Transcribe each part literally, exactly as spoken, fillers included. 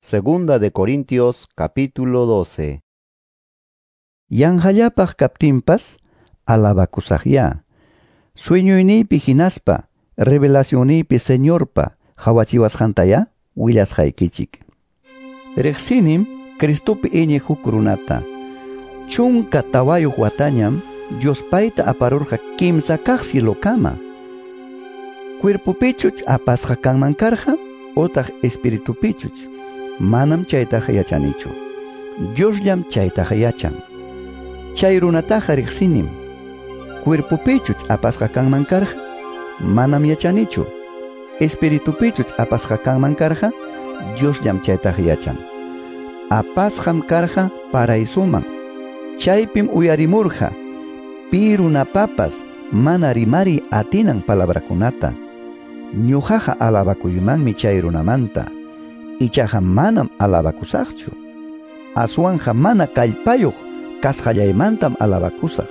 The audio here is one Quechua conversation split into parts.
Segunda de Corintios capítulo doce. Yanhallapaq kaptinpas alabakusaqya. Sueñoynipi hinaspa, revelacionipi señorpa hawachiwasqantaya willasqaykichik. Riqsinim Cristopi iñi huk runata. Chunka tawayuq watañam Diospayta aparurqa kimsa kaq silokama. Cuerpopichuch apasqa kanman karqa, otaq espiritupichuch. Manam chaytaqa yachanichu. Diosllam chaytaqa yachan. Chay runataqa riqsinim. Cuerpopichuch apasqa kanman karqa, manam yachanichu. Espiritupichuch apasqa kanman karqa, Diosllam chaytaqa yachan. Apasqam karqa paraisuman. Chaypim uyarimurqa. Pi runapapas mana rimari atinan palabrakunata. Ñuqaqa alabakuymanmi chay runamanta. Ichaqa manam alabakusaqchu. Aswanja mana kallpayuq kasqallaymantam alabakusaq.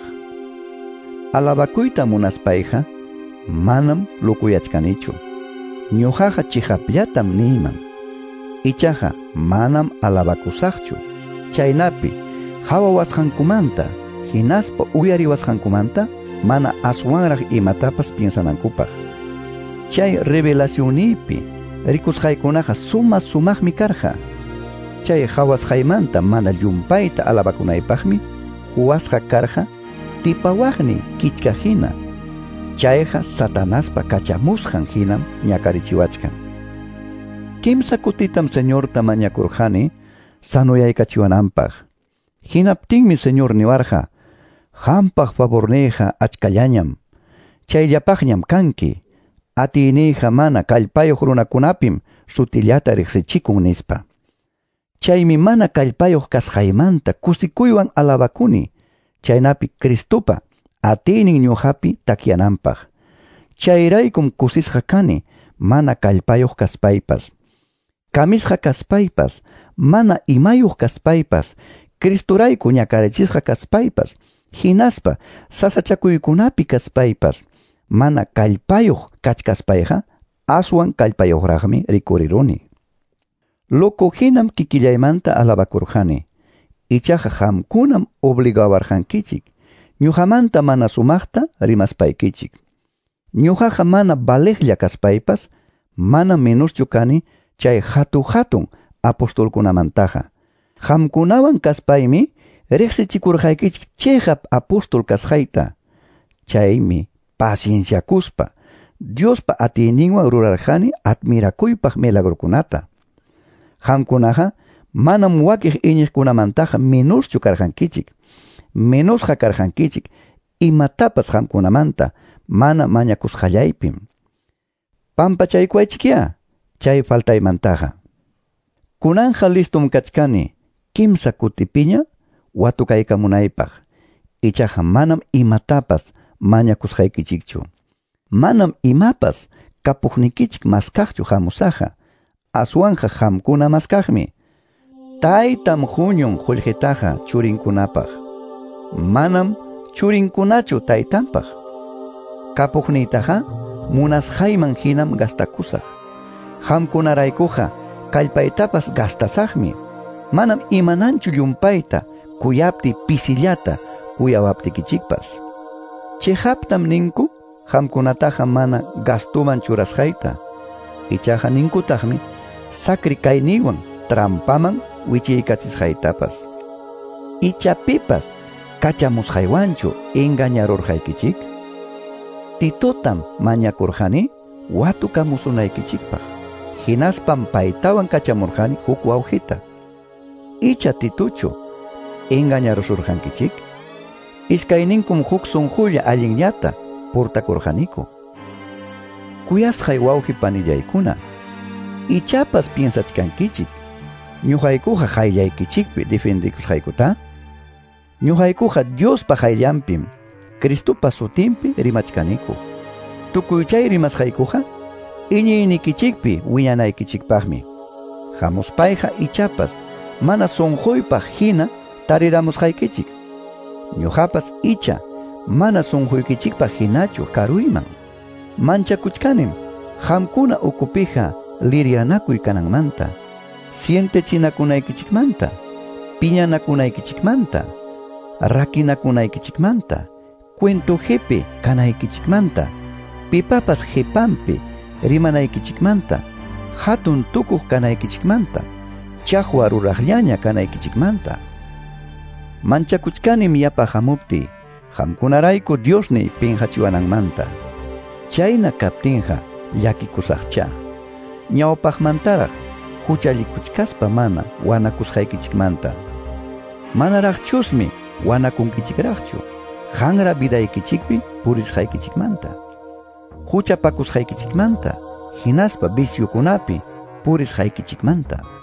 Alabakuyta munaspayqa manam lukuyachkanichu. Ñuqaqa chiqaplatam niyman. Ichaqa manam alabakusaqchu. Chaynapi hawawasqankumanta hinaspa uyariwasqankumanta mana aswanraq imatapas piensanankupaq. Chay revelacionipi rikusqaykunaqa suma sumaqmi karqa. Chay hawasqaymanta mana llumpayta alabakunaypaqmi huwasqa karqa tipawaqni kichka hina. Chayqa Satanaspa kachamusqan hinam ñakarichiwachkan. Kimsa kutitam Señorta mañakurqani sanuyaykachiwananpaq. Hinaptinmi Señor niwarqa, hampaq favorniyqa achkallañam. Chayllapaqñam kanki. Atiniyqa mana kallpayuq runakunapim sutillata riqsichikun nispa. Chaymi mana kallpayuq kasqaymanta kusikuywan alabakuni. Chaynapi Cristopa atinin ñuqapi takyananpaq. Chayraykum kusisqa kani mana kallpayuq kaspaypas. Kamisqa kaspaypas, mana imayuq kaspaypas, Cristorayku ñakarichisqa kaspaypas, hinaspa sasachakuykunapi kaspaypas, mana kallpayuq kachkaspayqa aswan kallpayuqraqmi rikuriruni. Loko hinam kikillaymanta alabakurqani. Ichaqa hamkunam obligawarqankichik. Ñuqamanta mana sumaqta rimaspaykichik. Ñuqaqa mana baleqlla kaspaypas, mana menoschu kani chay hatun hatun apostolkunamantaqa. Hamkunawan kaspaymi riqsichikurqaykichik chayhap apostol kasqayta. Chaymi pacienciakuspa Diospa atininwan rurarqani admirakuypaq milagrukunata. Hamkunaqa manam wakiq iñiqkunamantaqa menoschu karqankichik. Menosqa karqankichik imatapas hamkunamanta mana mañakusqallaypim. Pampachaykuaychikya chay faltaymantaqa. Kunanja listum kachkani kimsa kutipiña watukaykamunaypaq. Ichaqa manam imatapas mañakusqaykichikchu. Manam imapas kapuqnikichik maskaqchu hamusaqa. Aswanja hamkuna maskaqmi. Taytam huñun qullqitaqa churinkunapaq. Manam churinkunachu taytanpaq. Kapuqniytaqa munasqayman hinam gastakusaq. Hamkunaraykuqa kallpaytapas gastasaqmi. Manam imananchu llumpayta kuyapti pisillata kuyawaptikichikpas. Chihaptam ninku hamkunataqa mana gastuman churasqayta. Ichaqa ninkutaqmi sakri kayniwan trampaman wichiykachisqaytapas. Ichapipas kachamusqaywanchu engañarurqaykichik. Titotam mañakurqani watukamusunaykichikpaq. Hinaspam paytawan kachamurqani huk wawqita. Icha Tituchu engañarusurqankichik. Iskayninkum huk sunqulla allinllata portakurqaniku. Kuyasqay wawqi panillaykuna. Ichapas piensachkankichik. Ñuqaykuqa qayllaykichikpi defendikusqaykuta. Ñuqaykuqa Diospa qayllanpim Cristopa sutinpi rimachkaniku. Tukuy chay rimasqaykuqa iñiynikichikpi wiñanaykichikpaqmi. Hamuspayqa ichapas mana sunquypaq hina tariramusqaykichik. Ñuqapas icha mana sunquykichikpaq hinachu karuyman. Manchakuchkanim hamkuna ukupiqa lirianakuy kananmanta. sientechinakunaykichikmanta, piñanakunaykichikmanta, rakinakunaykichikmanta, cuento jepe kanaykichikmanta, pipapas jepampi rimanaykichikmanta, hatun tukuq kanaykichikmanta, chaqwa ruraqllaña kanaykichikmanta. Manchakuchkanim yapa hamupti, hamkunarayku Diosni pinhachiwananmanta. Chayna kaptinqa llakikusaqcha. Ñawpaqmantaraq huchallikuchkaspa mana wanakusqaykichikmanta. Manaraqchusmi wanakunkichikraqchu. Hanra vidaykichikpi purisqaykichikmanta. Huchapakusqaykichikmanta, hinaspa visyukunapi purisqaykichikmanta.